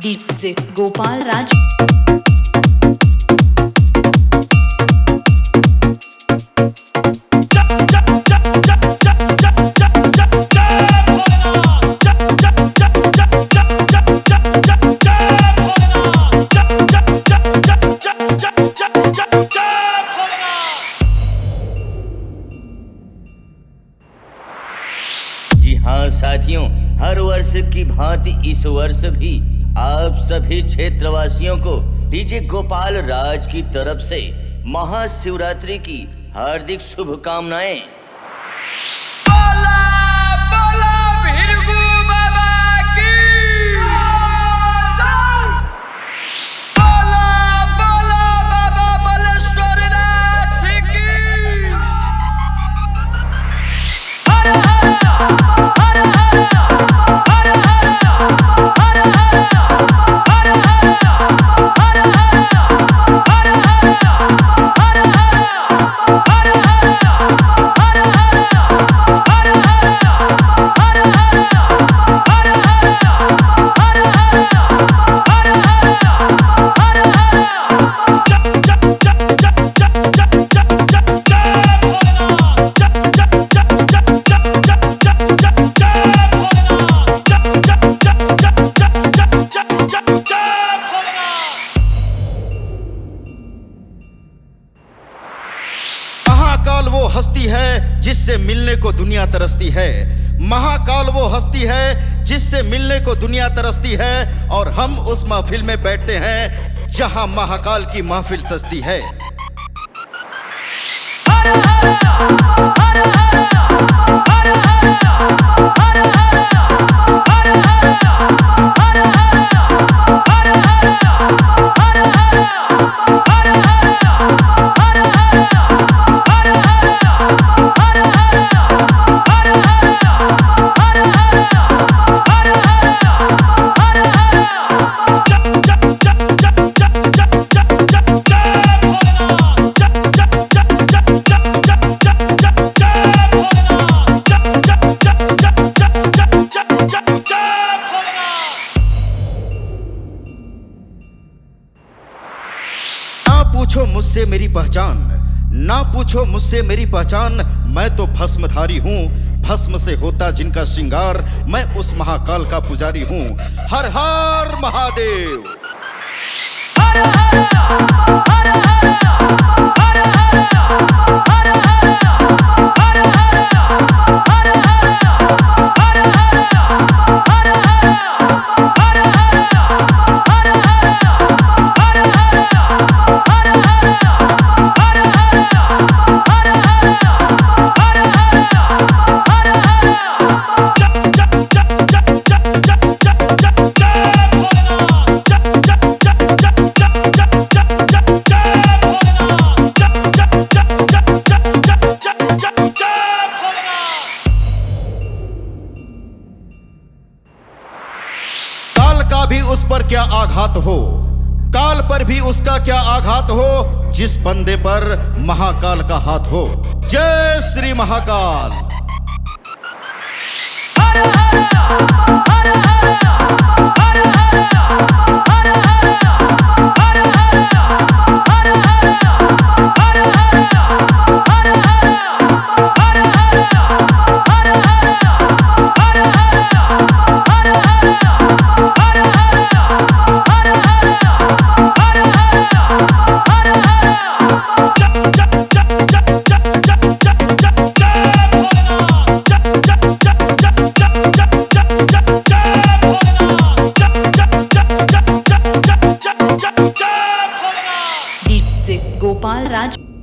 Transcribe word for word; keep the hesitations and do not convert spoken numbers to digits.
DJ Gopal राज। जी हाँ साथियों, हर वर्ष की भांति इस वर्ष भी आप सभी क्षेत्रवासियों को डीजे गोपाल राज की तरफ से महाशिवरात्रि की हार्दिक शुभकामनाएं। महाकाल वो हस्ती है जिससे मिलने को दुनिया तरसती है। महाकाल वो हस्ती है जिससे मिलने को दुनिया तरसती है। और हम उस महफिल में बैठते हैं जहां महाकाल की महफिल सजती है। ना पूछो मुझसे मेरी पहचान, ना पूछो मुझसे मेरी पहचान। मैं तो भस्मधारी हूँ, भस्म से होता जिनका श्रृंगार। मैं उस महाकाल का पुजारी हूँ। हर हर महादेव। हर हर हर हर हर हर का भी उस पर क्या आघात हो, काल पर भी उसका क्या आघात हो, जिस बंदे पर महाकाल का हाथ हो। जय श्री महाकाल। हर हर हर हर हर डीजे गोपाल राज।